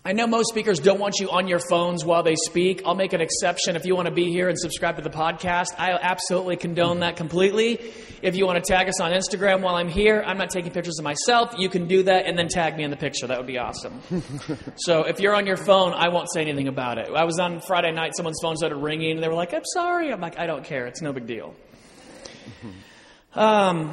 I know most speakers don't want you on your phones while they speak. I'll make an exception if you want to be here and subscribe to the podcast. I absolutely condone that completely. If you want to tag us on Instagram while I'm here, I'm not taking pictures of myself. You can do that and then tag me in the picture. That would be awesome. So if you're on your phone, I won't say anything about it. I was on Friday night, someone's phone started ringing, and they were like, I'm sorry. I'm like, I don't care. It's no big deal. I'm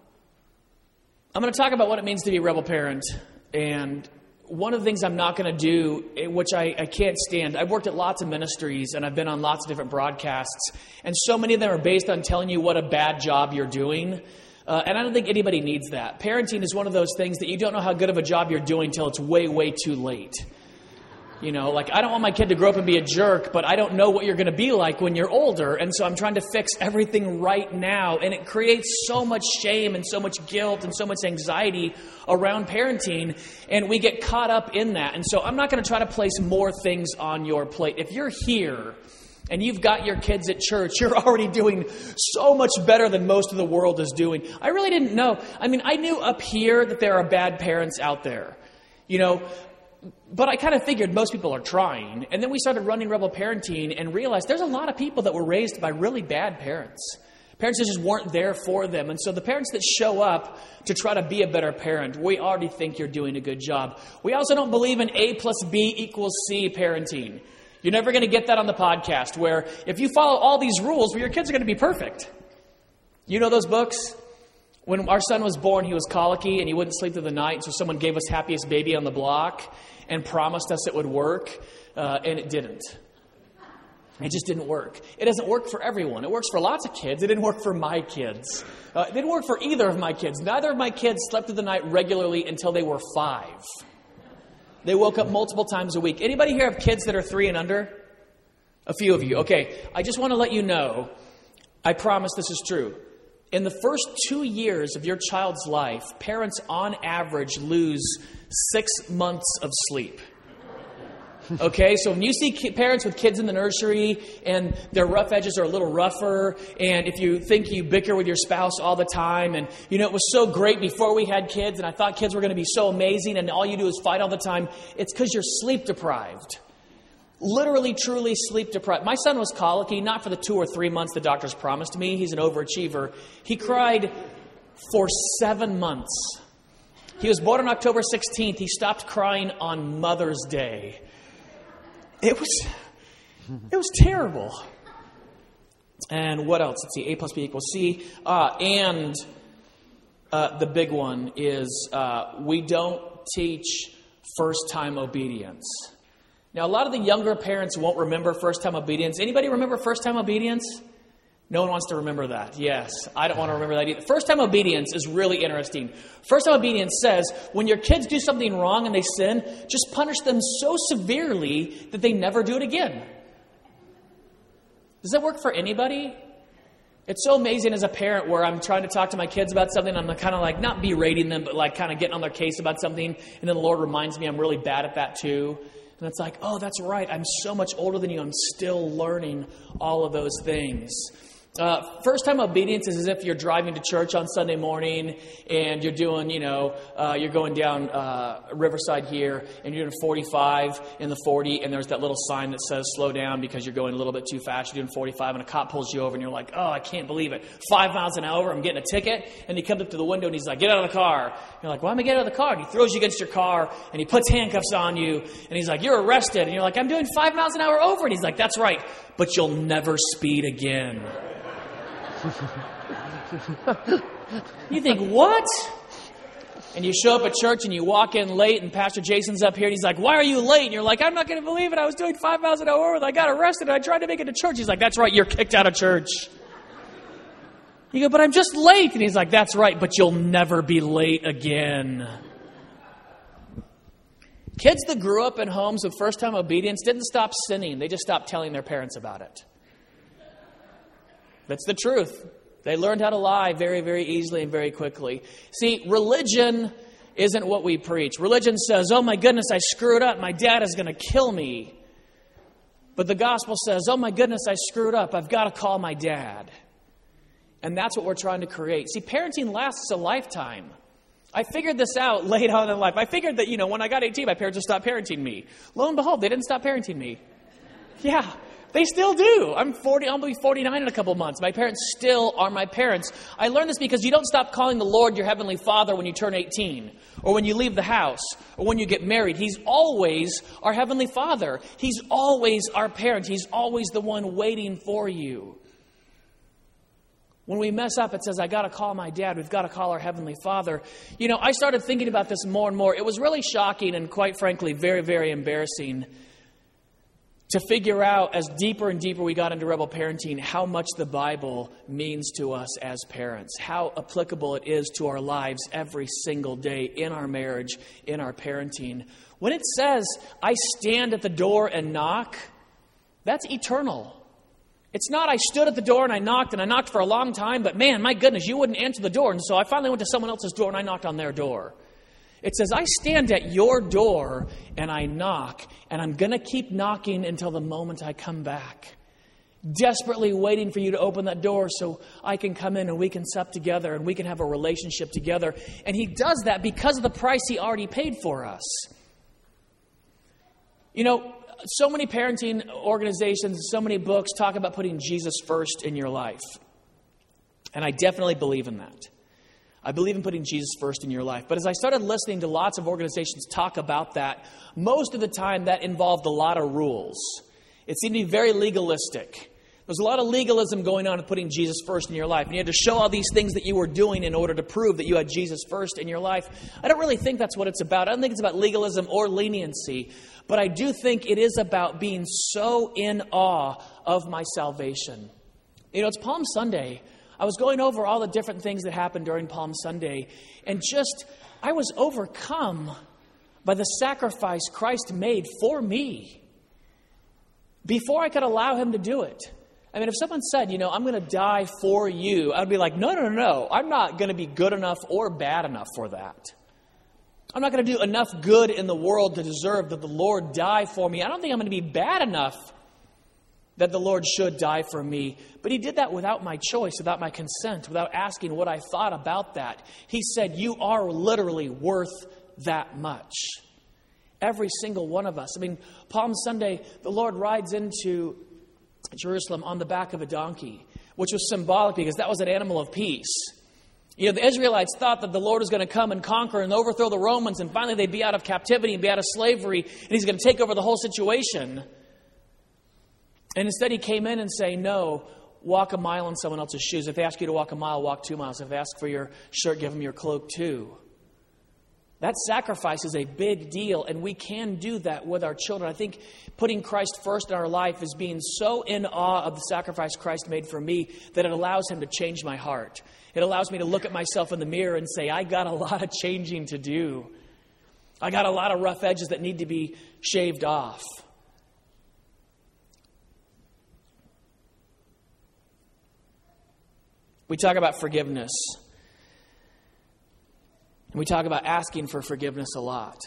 going to talk about what it means to be a rebel parent. And one of the things I'm not going to do, which I can't stand, I've worked at lots of ministries and I've been on lots of different broadcasts, and so many of them are based on telling you what a bad job you're doing. And I don't think anybody needs that. Parenting is one of those things that you don't know how good of a job you're doing until it's way, way too late. You know, like, I don't want my kid to grow up and be a jerk, but I don't know what you're going to be like when you're older. And so I'm trying to fix everything right now. And it creates so much shame and so much guilt and so much anxiety around parenting. And we get caught up in that. And so I'm not going to try to place more things on your plate. If you're here and you've got your kids at church, you're already doing so much better than most of the world is doing. I really didn't know. I mean, I knew up here that there are bad parents out there, you know. But I kind of figured most people are trying. And then we started running Rebel Parenting and realized there's a lot of people that were raised by really bad parents. Parents that just weren't there for them. And so the parents that show up to try to be a better parent, we already think you're doing a good job. We also don't believe in A plus B equals C parenting. You're never going to get that on the podcast, where if you follow all these rules, well, your kids are going to be perfect. You know those books? When our son was born, he was colicky and he wouldn't sleep through the night. So someone gave us Happiest Baby on the Block and promised us it would work. And it didn't. It just didn't work. It doesn't work for everyone. It works for lots of kids. It didn't work for my kids. It didn't work for either of my kids. Neither of my kids slept through the night regularly until they were 5. They woke up multiple times a week. Anybody here have kids that are 3 and under? A few of you. Okay. I just want to let you know, I promise this is true. In the first 2 years of your child's life, parents on average lose 6 months of sleep. Okay, so when you see parents with kids in the nursery and their rough edges are a little rougher, and if you think you bicker with your spouse all the time, and you know, it was so great before we had kids, and I thought kids were going to be so amazing, and all you do is fight all the time, it's because you're sleep deprived. Literally, truly sleep deprived. My son was colicky, not for the 2 or 3 months the doctors promised me. He's an overachiever. He cried for 7 months. He was born on October 16th. He stopped crying on Mother's Day. It was terrible. And what else? Let's see. A plus B equals C. And the big one is we don't teach first-time obedience. Now, a lot of the younger parents won't remember first-time obedience. Anybody remember first-time obedience? No one wants to remember that. Yes, I don't want to remember that either. First-time obedience is really interesting. First-time obedience says when your kids do something wrong and they sin, just punish them so severely that they never do it again. Does that work for anybody? It's so amazing as a parent where I'm trying to talk to my kids about something. I'm kind of like not berating them, but like kind of getting on their case about something. And then the Lord reminds me I'm really bad at that too. And it's like, oh, that's right. I'm so much older than you. I'm still learning all of those things. First-time obedience is as if you're driving to church on Sunday morning and you're doing, you're going down Riverside here and you're doing 45 in the 40 and there's that little sign that says slow down because you're going a little bit too fast. You're doing 45 and a cop pulls you over and you're like, oh, I can't believe it. 5 miles an hour, I'm getting a ticket. And he comes up to the window and he's like, get out of the car. You're like, why am I getting out of the car? And he throws you against your car and he puts handcuffs on you and he's like, you're arrested. And you're like, I'm doing 5 miles an hour over. And he's like, that's right, but you'll never speed again. You think, what? And you show up at church and you walk in late and Pastor Jason's up here and he's like, why are you late? And you're like, I'm not going to believe it. I was doing 5 miles an hour and I got arrested and I tried to make it to church. He's like, that's right. You're kicked out of church. You go, but I'm just late. And he's like, that's right. But you'll never be late again. Kids that grew up in homes with first-time obedience didn't stop sinning. They just stopped telling their parents about it. That's the truth. They learned how to lie very, very easily and very quickly. See, religion isn't what we preach. Religion says, oh my goodness, I screwed up. My dad is going to kill me. But the gospel says, oh my goodness, I screwed up. I've got to call my dad. And that's what we're trying to create. See, parenting lasts a lifetime. I figured this out late on in life. I figured that, when I got 18, my parents would stop parenting me. Lo and behold, they didn't stop parenting me. Yeah, they still do. I'm 40, I'll be 49 in a couple months. My parents still are my parents. I learned this because you don't stop calling the Lord your Heavenly Father when you turn 18, or when you leave the house, or when you get married. He's always our Heavenly Father. He's always our parent. He's always the one waiting for you. When we mess up, it says, I got to call my dad. We've got to call our Heavenly Father. I started thinking about this more and more. It was really shocking and, quite frankly, very, very embarrassing to figure out, as deeper and deeper we got into rebel parenting, how much the Bible means to us as parents, how applicable it is to our lives every single day, in our marriage, in our parenting. When it says, I stand at the door and knock, that's eternal. It's not, I stood at the door and I knocked for a long time, but man, my goodness, you wouldn't answer the door. And so I finally went to someone else's door and I knocked on their door. It says, I stand at your door and I knock, and I'm going to keep knocking until the moment I come back. Desperately waiting for you to open that door so I can come in and we can sup together and we can have a relationship together. And He does that because of the price He already paid for us. So many parenting organizations, so many books talk about putting Jesus first in your life. And I definitely believe in that. I believe in putting Jesus first in your life. But as I started listening to lots of organizations talk about that, most of the time that involved a lot of rules. It seemed to be very legalistic. There's a lot of legalism going on with putting Jesus first in your life. And you had to show all these things that you were doing in order to prove that you had Jesus first in your life. I don't really think that's what it's about. I don't think it's about legalism or leniency. But I do think it is about being so in awe of my salvation. It's Palm Sunday. I was going over all the different things that happened during Palm Sunday. And I was overcome by the sacrifice Christ made for me before I could allow Him to do it. I mean, if someone said, I'm going to die for you, I'd be like, no. I'm not going to be good enough or bad enough for that. I'm not going to do enough good in the world to deserve that the Lord die for me. I don't think I'm going to be bad enough that the Lord should die for me. But He did that without my choice, without my consent, without asking what I thought about that. He said, you are literally worth that much. Every single one of us. I mean, Palm Sunday, the Lord rides into Jerusalem on the back of a donkey, which was symbolic because that was an animal of peace. The Israelites thought that the Lord was going to come and conquer and overthrow the Romans, and finally they'd be out of captivity and be out of slavery, and He's going to take over the whole situation. And instead He came in and say, no, walk a mile in someone else's shoes. If they ask you to walk a mile, walk 2 miles. If they ask for your shirt, give them your cloak too. That sacrifice is a big deal, and we can do that with our children. I think putting Christ first in our life is being so in awe of the sacrifice Christ made for me that it allows Him to change my heart. It allows me to look at myself in the mirror and say, I got a lot of changing to do. I got a lot of rough edges that need to be shaved off. We talk about forgiveness. And we talk about asking for forgiveness a lot.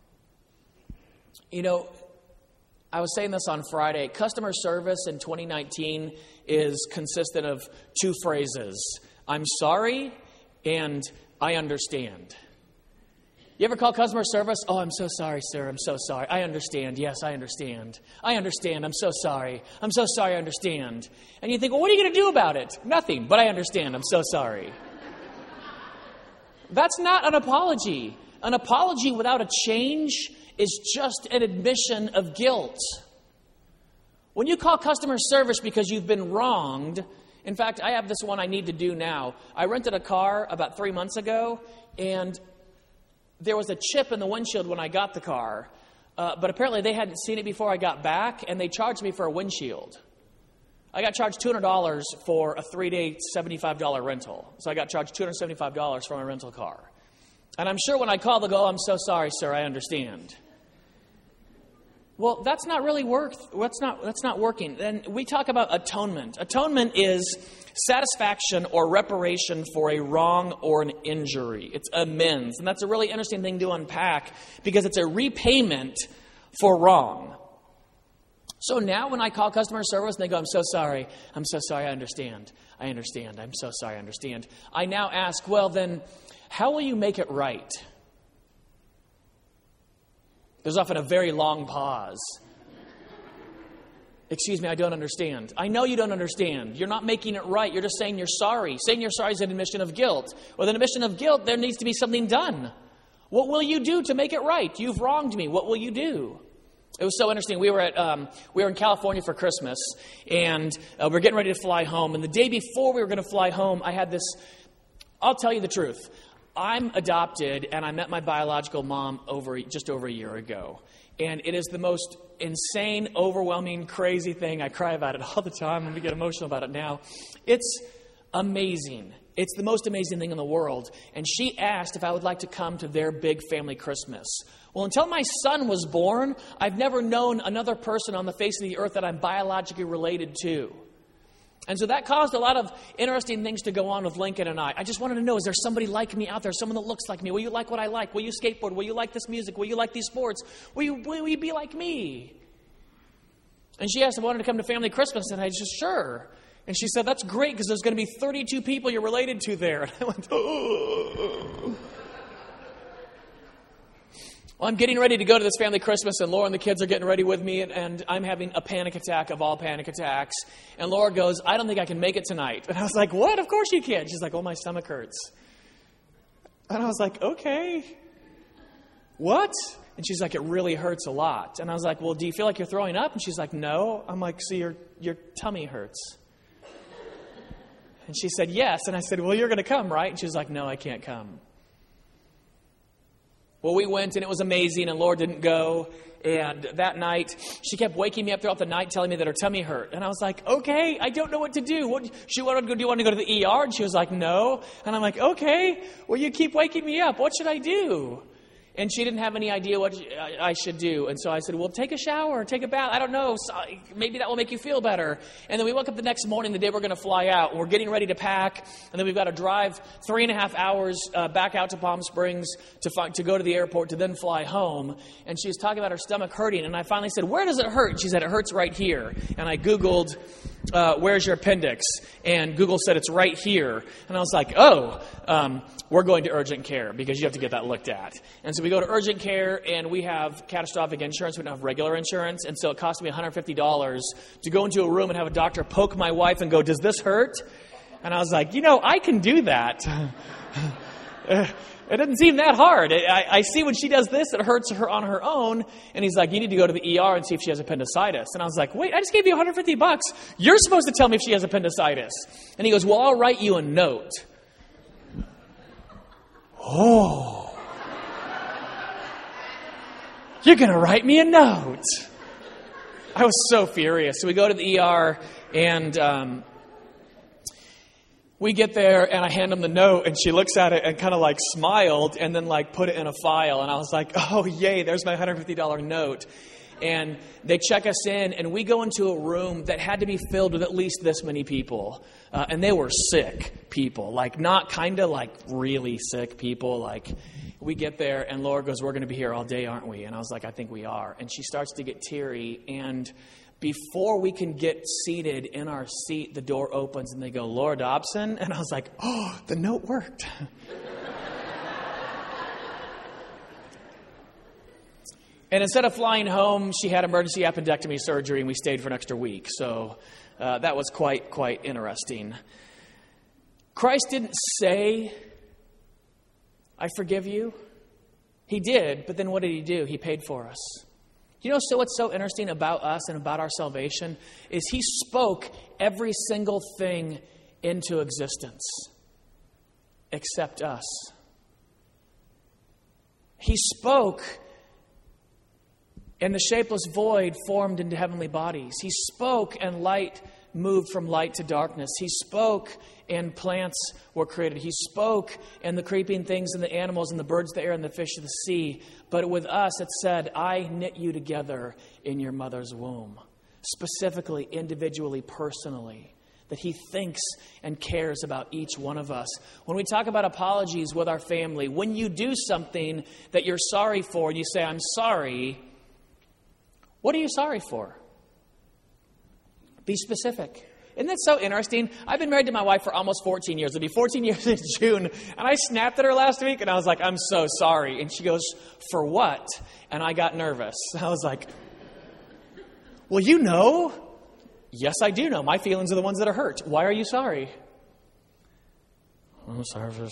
I was saying this on Friday. Customer service in 2019 is consistent of two phrases. I'm sorry and I understand. You ever call customer service? Oh, I'm so sorry, sir. I'm so sorry. I understand. Yes, I understand. I understand. I'm so sorry. I'm so sorry. I understand. And you think, well, what are you going to do about it? Nothing, but I understand. I'm so sorry. That's not an apology. An apology without a change is just an admission of guilt. When you call customer service because you've been wronged, in fact, I have this one I need to do now. I rented a car about 3 months ago, and there was a chip in the windshield when I got the car. But apparently they hadn't seen it before I got back, and they charged me for a windshield. I got charged $200 for a 3-day $75 rental. So I got charged $275 for my rental car. And I'm sure when I call, they'll go, I'm so sorry, sir, I understand. Well, that's not really that's not working. Then we talk about atonement. Atonement is satisfaction or reparation for a wrong or an injury. It's amends. And that's a really interesting thing to unpack because it's a repayment for wrong. So now when I call customer service and they go, I'm so sorry, I understand, I'm so sorry, I understand. I now ask, well then, How will you make it right? There's often a very long pause. Excuse me, I don't understand. I know you don't understand. You're not making it right. You're just saying you're sorry. Saying you're sorry is an admission of guilt. With an admission of guilt, there needs to be something done. What will you do to make it right? You've wronged me. What will you do? It was so interesting. We were in California for Christmas, and we were getting ready to fly home. And the day before we were going to fly home, I had this. I'll tell you the truth. I'm adopted, and I met my biological mom just over a year ago. And it is the most insane, overwhelming, crazy thing. I cry about it all the time, and we get emotional about it now. It's amazing. It's the most amazing thing in the world. And she asked if I would like to come to their big family Christmas. Well, until my son was born, I've never known another person on the face of the earth that I'm biologically related to. And so that caused a lot of interesting things to go on with Lincoln and I. I just wanted to know, is there somebody like me out there, someone that looks like me? Will you like what I like? Will you skateboard? Will you like this music? Will you like these sports? Will you be like me? And she asked if I wanted to come to family Christmas, and I said, sure. And she said, that's great, because there's going to be 32 people you're related to there. And I went, oh. Well, I'm getting ready to go to this family Christmas, and Laura and the kids are getting ready with me, and I'm having a panic attack of all panic attacks. And Laura goes, I don't think I can make it tonight. And I was like, what? Of course you can. She's like, oh, my stomach hurts. And I was like, okay. What? And she's like, it really hurts a lot. And I was like, well, do you feel like you're throwing up? And she's like, no. I'm like, so your tummy hurts. And she said, yes. And I said, well, you're going to come, right? And she was like, no, I can't come. Well, we went, and it was amazing, and Laura didn't go. And that night, she kept waking me up throughout the night, telling me that her tummy hurt. And I was like, okay, I don't know what to do. She wanted to go, do you want to go to the ER? And she was like, no. And I'm like, okay, well, you keep waking me up. What should I do? And she didn't have any idea what I should do. And so I said, well, take a shower, take a bath. I don't know. Maybe that will make you feel better. And then we woke up the next morning, the day we're going to fly out. And we're getting ready to pack. And then we've got to drive 3.5 hours back out to Palm Springs to go to the airport to then fly home. And she was talking about her stomach hurting. And I finally said, where does it hurt? And she said, it hurts right here. And I Googled, where's your appendix? And Google said, it's right here. And I was like, oh, we're going to urgent care because you have to get that looked at. And so we go to urgent care, and we have catastrophic insurance. We don't have regular insurance. And so it cost me $150 to go into a room and have a doctor poke my wife and go, does this hurt? And I was like, I can do that. It doesn't seem that hard. I see when she does this, it hurts her on her own. And he's like, you need to go to the ER and see if she has appendicitis. And I was like, wait, I just gave you $150. You're supposed to tell me if she has appendicitis. And he goes, well, I'll write you a note. Oh, you're going to write me a note. I was so furious. So we go to the ER, and we get there, and I hand him the note, and she looks at it and kind of like smiled and then like put it in a file. And I was like, oh, yay, there's my $150 note. And they check us in, and we go into a room that had to be filled with at least this many people. And they were sick people, like not kind of like really sick people. Like we get there, and Laura goes, we're going to be here all day, aren't we? And I was like, I think we are. And she starts to get teary. And before we can get seated in our seat, the door opens, and they go, Laura Dobson? And I was like, oh, the note worked. And instead of flying home, she had emergency appendectomy surgery, and we stayed for an extra week. So that was quite interesting. Christ didn't say, I forgive you. He did, but then what did he do? He paid for us. What's so interesting about us and about our salvation is he spoke every single thing into existence except us. He spoke, and the shapeless void formed into heavenly bodies. He spoke, and light moved from light to darkness. He spoke, and plants were created. He spoke, and the creeping things and the animals and the birds of the air and the fish of the sea. But with us, it said, I knit you together in your mother's womb. Specifically, individually, personally. That he thinks and cares about each one of us. When we talk about apologies with our family, when you do something that you're sorry for, and you say, I'm sorry, what are you sorry for? Be specific. Isn't that so interesting? I've been married to my wife for almost 14 years. It'll be 14 years in June. And I snapped at her last week, and I was like, I'm so sorry. And she goes, for what? And I got nervous. I was like, well, you know. Yes, I do know. My feelings are the ones that are hurt. Why are you sorry? I'm sorry for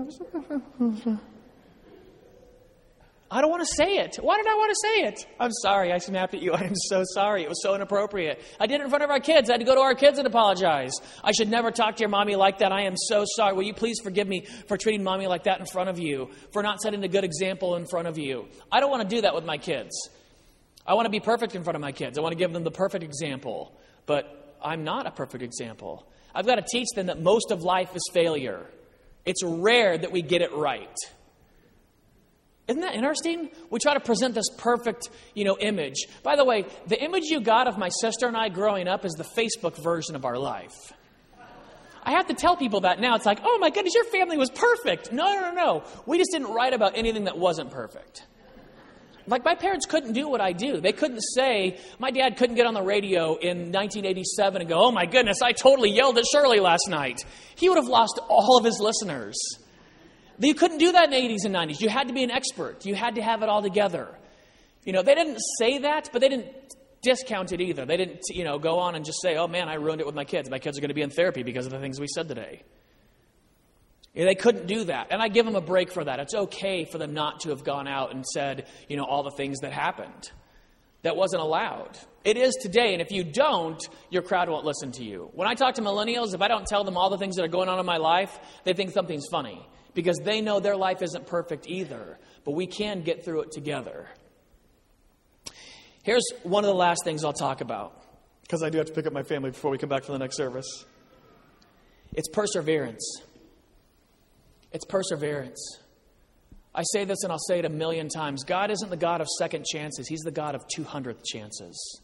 I don't want to say it. Why did I want to say it? I'm sorry. I snapped at you. I am so sorry. It was so inappropriate. I did it in front of our kids. I had to go to our kids and apologize. I should never talk to your mommy like that. I am so sorry. Will you please forgive me for treating mommy like that in front of you, for not setting a good example in front of you? I don't want to do that with my kids. I want to be perfect in front of my kids. I want to give them the perfect example. But I'm not a perfect example. I've got to teach them that most of life is failure. It's rare that we get it right. Isn't that interesting? We try to present this perfect, image. By the way, the image you got of my sister and I growing up is the Facebook version of our life. I have to tell people that now. It's like, oh my goodness, your family was perfect. No. We just didn't write about anything that wasn't perfect. Like, my parents couldn't do what I do. They couldn't say, my dad couldn't get on the radio in 1987 and go, oh my goodness, I totally yelled at Shirley last night. He would have lost all of his listeners. You couldn't do that in the 80s and 90s. You had to be an expert. You had to have it all together. They didn't say that, but they didn't discount it either. They didn't, go on and just say, oh man, I ruined it with my kids. My kids are going to be in therapy because of the things we said today. They couldn't do that. And I give them a break for that. It's okay for them not to have gone out and said, all the things that happened. That wasn't allowed. It is today, and if you don't, your crowd won't listen to you. When I talk to millennials, if I don't tell them all the things that are going on in my life, they think something's funny. Because they know their life isn't perfect either. But we can get through it together. Here's one of the last things I'll talk about. Because I do have to pick up my family before we come back for the next service. It's perseverance. It's perseverance. I say this and I'll say it 1,000,000 times. God isn't the God of second chances. He's the God of 200th chances.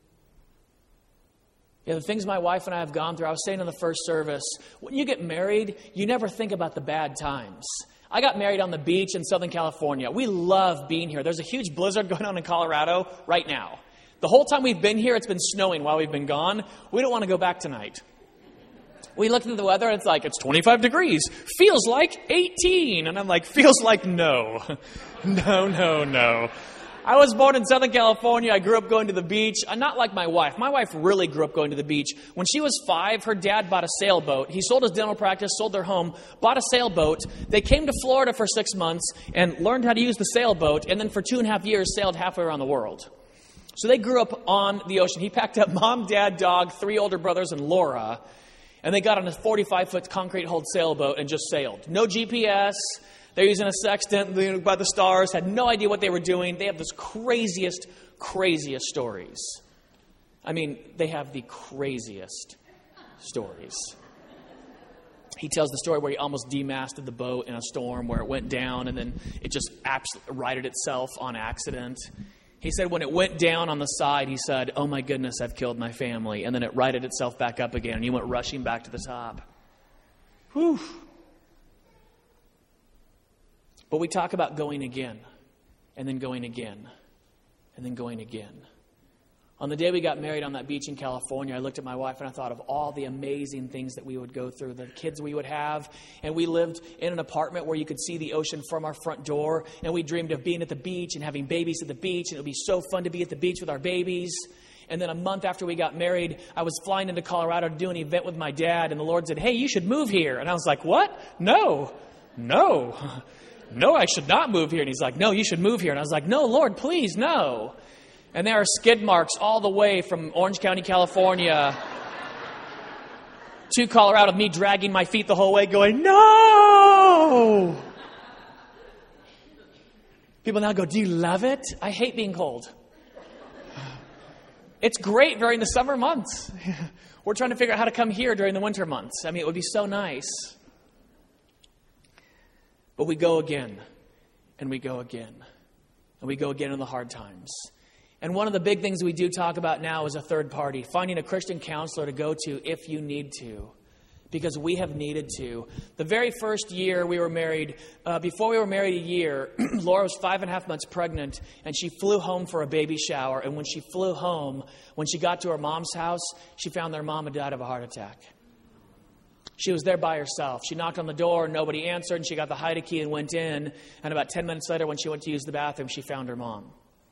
The things my wife and I have gone through, I was saying in the first service, when you get married, you never think about the bad times. I got married on the beach in Southern California. We love being here. There's a huge blizzard going on in Colorado right now. The whole time we've been here, it's been snowing while we've been gone. We don't want to go back tonight. We looked at the weather and it's like, it's 25 degrees. Feels like 18. And I'm like, feels like no. No. I was born in Southern California. I grew up going to the beach. Not like my wife. My wife really grew up going to the beach. When she was 5, her dad bought a sailboat. He sold his dental practice, sold their home, bought a sailboat. They came to Florida for 6 months and learned how to use the sailboat. And then for 2.5 years, sailed halfway around the world. So they grew up on the ocean. He packed up mom, dad, dog, 3 older brothers, and Laura. And they got on a 45-foot concrete-hulled sailboat and just sailed. No GPS. They're using a sextant by the stars, had no idea what they were doing. They have this craziest stories. I mean, they have the craziest stories. He tells the story where he almost demasted the boat in a storm where it went down and then it just righted itself on accident. He said when it went down on the side, he said, oh my goodness, I've killed my family. And then it righted itself back up again and he went rushing back to the top. Whew. But we talk about going again, and then going again, and then going again. On the day we got married on that beach in California, I looked at my wife and I thought of all the amazing things that we would go through, the kids we would have. And we lived in an apartment where you could see the ocean from our front door. And we dreamed of being at the beach and having babies at the beach. And it would be so fun to be at the beach with our babies. And then a month after we got married, I was flying into Colorado to do an event with my dad. And the Lord said, hey, you should move here. And I was like, what? No, I should not move here. And he's like, no, you should move here. And I was like, no, Lord, please, no. And there are skid marks all the way from Orange County, California to Colorado, me dragging my feet the whole way going, no. People now go, do you love it? I hate being cold. It's great during the summer months. We're trying to figure out how to come here during the winter months. I mean, it would be so nice. But we go again, and we go again, and we go again in the hard times. And one of the big things we do talk about now is a third party, finding a Christian counselor to go to if you need to. because we have needed to. The very first year we were married, before we were married a year, Laura was 5.5 months pregnant, and she flew home for a baby shower. And when she flew home, when she got to her mom's house, she found their mom had died of a heart attack. She was there by herself. She knocked on the door, nobody answered, and she got the hide key and went in. And about 10 minutes later, when she went to use the bathroom, she found her mom.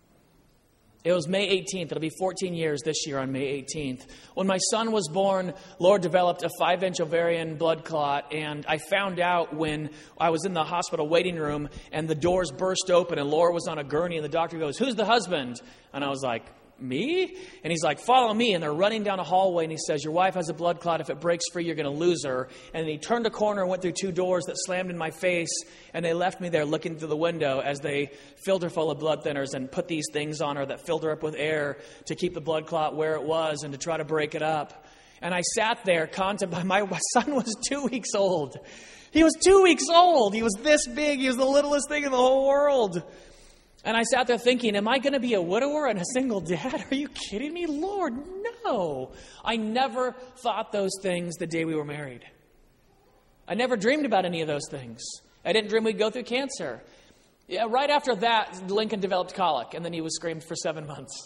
It was May 18th. It'll be 14 years this year on May 18th. When my son was born, Laura developed a 5-inch ovarian blood clot, and I found out when I was in the hospital waiting room, and the doors burst open, and Laura was on a gurney, and the doctor goes, "Who's the husband?" And I was like, "Me?" And he's like, "Follow me." And they're running down a hallway, and he says, "Your wife has a blood clot. If it breaks free, you're going to lose her." And then he turned a corner and went through 2 doors that slammed in my face, and they left me there looking through the window as they filled her full of blood thinners and put these things on her that filled her up with air to keep the blood clot where it was and to try to break it up. And I sat there contemplating. My son was 2 weeks old. He was 2 weeks old. He was this big. He was the littlest thing in the whole world. And I sat there thinking, am I going to be a widower and a single dad? Are you kidding me? Lord, no. I never thought those things the day we were married. I never dreamed about any of those things. I didn't dream we'd go through cancer. Yeah, right after that, Lincoln developed colic, and then he was screamed for 7 months.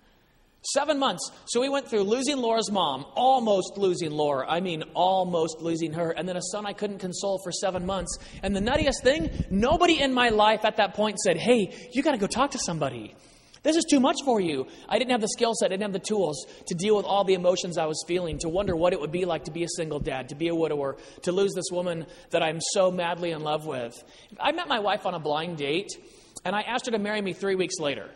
7 months. So we went through losing Laura's mom, almost losing Laura. I mean, almost losing her. And then a son I couldn't console for 7 months. And the nuttiest thing, nobody in my life at that point said, "Hey, you got to go talk to somebody. This is too much for you." I didn't have the skill set. I didn't have the tools to deal with all the emotions I was feeling, to wonder what it would be like to be a single dad, to be a widower, to lose this woman that I'm so madly in love with. I met my wife on a blind date, and I asked her to marry me 3 weeks later.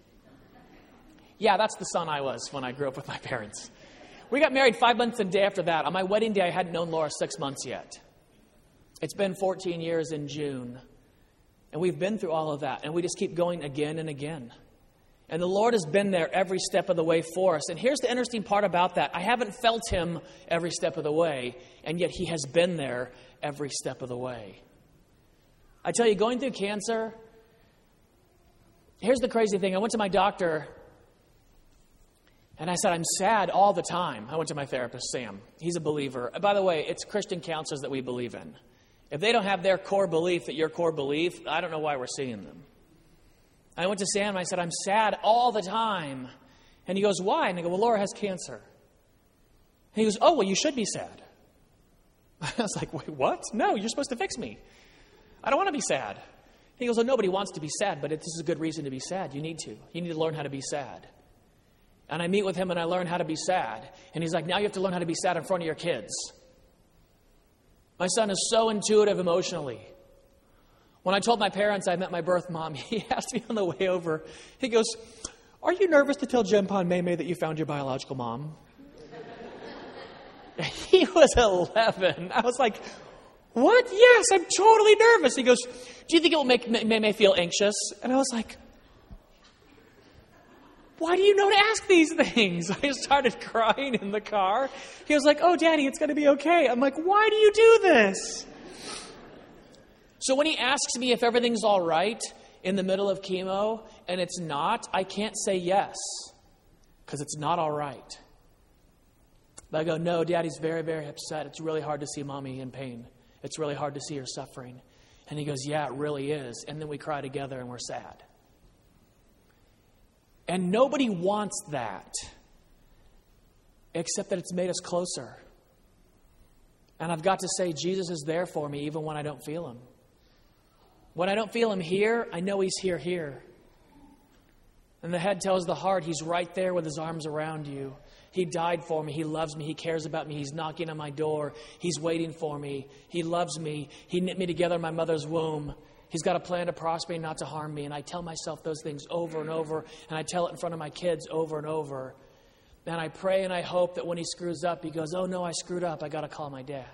Yeah, that's the son I was when I grew up with my parents. We got married 5 months and a day after that. On my wedding day, I hadn't known Laura 6 months yet. It's been 14 years in June. And we've been through all of that. And we just keep going again and again. And the Lord has been there every step of the way for us. And here's the interesting part about that. I haven't felt Him every step of the way. And yet He has been there every step of the way. I tell you, going through cancer, here's the crazy thing. I went to my doctor. And I said, I'm sad all the time. I went to my therapist, Sam. He's a believer. By the way, it's Christian counselors that we believe in. If they don't have their core belief that your core belief, I don't know why we're seeing them. I went to Sam and I said, I'm sad all the time. And he goes, why? And I go, well, Laura has cancer. And he goes, oh, well, you should be sad. I was like, wait, what? No, you're supposed to fix me. I don't want to be sad. He goes, well, nobody wants to be sad, but this is a good reason to be sad. You need to. You need to learn how to be sad. And I meet with him and I learn how to be sad. And he's like, now you have to learn how to be sad in front of your kids. My son is so intuitive emotionally. When I told my parents I met my birth mom, he asked me on the way over, he goes, are you nervous to tell Jempon Maymay that you found your biological mom? He was 11. I was like, what? Yes, I'm totally nervous. He goes, do you think it will make Maymay feel anxious? And I was like, why do you know to ask these things? I started crying in the car. He was like, oh, Daddy, it's going to be okay. I'm like, why do you do this? So when he asks me if everything's all right in the middle of chemo and it's not, I can't say yes because it's not all right. But I go, no, Daddy's very, very upset. It's really hard to see Mommy in pain. It's really hard to see her suffering. And he goes, yeah, it really is. And then we cry together and we're sad. And nobody wants that, except that it's made us closer. And I've got to say, Jesus is there for me even when I don't feel Him. When I don't feel Him here, I know He's here. And the head tells the heart, He's right there with His arms around you. He died for me. He loves me. He cares about me. He's knocking on my door. He's waiting for me. He loves me. He knit me together in my mother's womb. He's got a plan to prosper me, not to harm me. And I tell myself those things over and over. And I tell it in front of my kids over and over. And I pray and I hope that when he screws up, he goes, oh, no, I screwed up. I got to call my dad.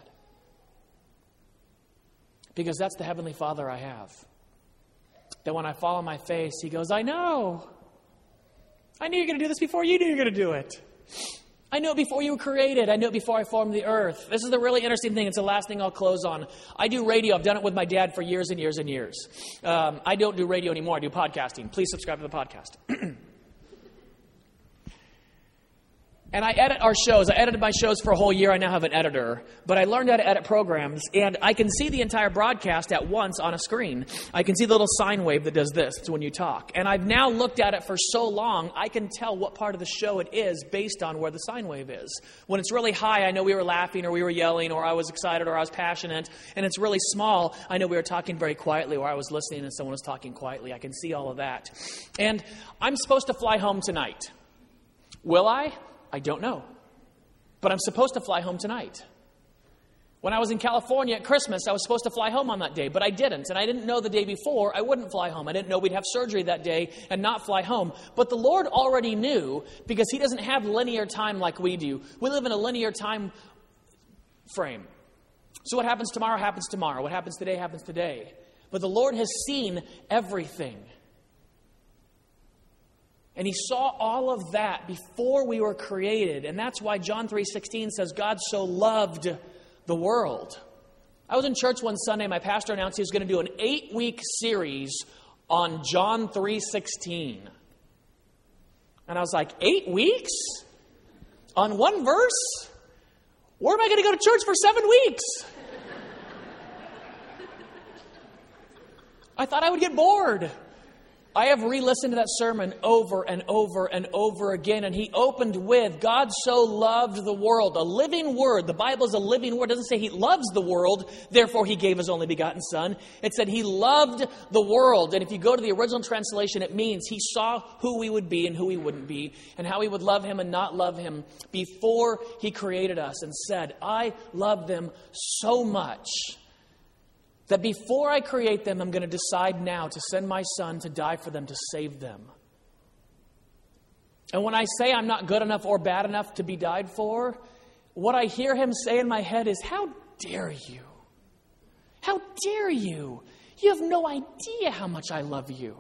Because that's the Heavenly Father I have. That when I fall on my face, he goes, I know. I knew you were going to do this before you knew you were going to do it. I knew it before you were created. I knew it before I formed the earth. This is the really interesting thing. It's the last thing I'll close on. I do radio. I've done it with my dad for years and years and years. I don't do radio anymore. I do podcasting. Please subscribe to the podcast. And I edit our shows. I edited my shows for a whole year. I now have an editor. But I learned how to edit programs, and I can see the entire broadcast at once on a screen. I can see the little sine wave that does this. It's when you talk. And I've now looked at it for so long, I can tell what part of the show it is based on where the sine wave is. When it's really high, I know we were laughing or we were yelling or I was excited or I was passionate. And it's really small, I know we were talking very quietly or I was listening and someone was talking quietly. I can see all of that. And I'm supposed to fly home tonight. Will I? I don't know. But I'm supposed to fly home tonight. When I was in California at Christmas, I was supposed to fly home on that day, but I didn't. And I didn't know the day before I wouldn't fly home. I didn't know we'd have surgery that day and not fly home. But the Lord already knew because He doesn't have linear time like we do. We live in a linear time frame. So what happens tomorrow happens tomorrow. What happens today happens today. But the Lord has seen everything. And He saw all of that before we were created. And that's why John 3:16 says, God so loved the world. I was in church one Sunday. My pastor announced he was going to do an 8-week series on John 3:16. And I was like, 8 weeks? On one verse? Where am I going to go to church for 7 weeks? I thought I would get bored. I have re-listened to that sermon over and over and over again, and he opened with, God so loved the world. A living word. The Bible is a living word. It doesn't say He loves the world, therefore He gave His only begotten Son. It said He loved the world. And if you go to the original translation, it means He saw who we would be and who we wouldn't be, and how we would love Him and not love Him before He created us, and said, I love them so much that before I create them, I'm going to decide now to send my Son to die for them, to save them. And when I say I'm not good enough or bad enough to be died for, what I hear Him say in my head is, how dare you? How dare you? You have no idea how much I love you.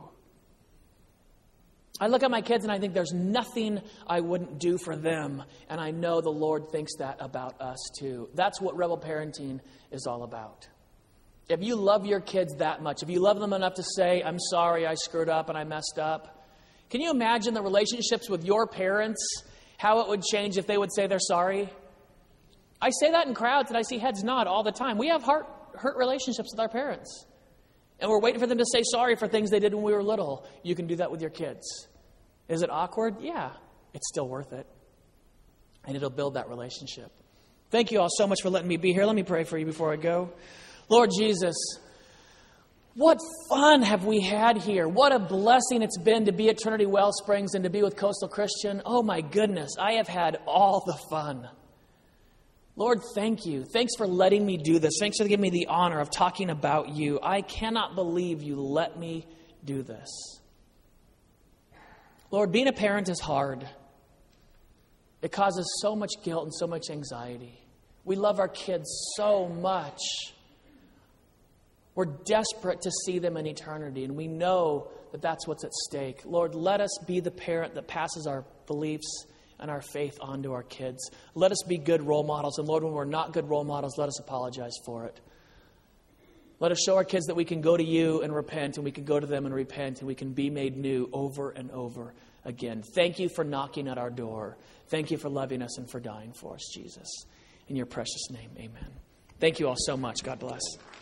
I look at my kids and I think there's nothing I wouldn't do for them. And I know the Lord thinks that about us too. That's what rebel parenting is all about. If you love your kids that much, if you love them enough to say, I'm sorry, I screwed up and I messed up. Can you imagine the relationships with your parents, how it would change if they would say they're sorry? I say that in crowds and I see heads nod all the time. We have hurt relationships with our parents. And we're waiting for them to say sorry for things they did when we were little. You can do that with your kids. Is it awkward? Yeah. It's still worth it. And it'll build that relationship. Thank you all so much for letting me be here. Let me pray for you before I go. Lord Jesus, what fun have we had here. What a blessing it's been to be at Trinity Wellsprings and to be with Coastal Christian. Oh my goodness, I have had all the fun. Lord, thank you. Thanks for letting me do this. Thanks for giving me the honor of talking about you. I cannot believe you let me do this. Lord, being a parent is hard. It causes so much guilt and so much anxiety. We love our kids so much. We're desperate to see them in eternity, and we know that that's what's at stake. Lord, let us be the parent that passes our beliefs and our faith on to our kids. Let us be good role models, and Lord, when we're not good role models, let us apologize for it. Let us show our kids that we can go to you and repent, and we can go to them and repent, and we can be made new over and over again. Thank you for knocking at our door. Thank you for loving us and for dying for us, Jesus. In your precious name, amen. Thank you all so much. God bless.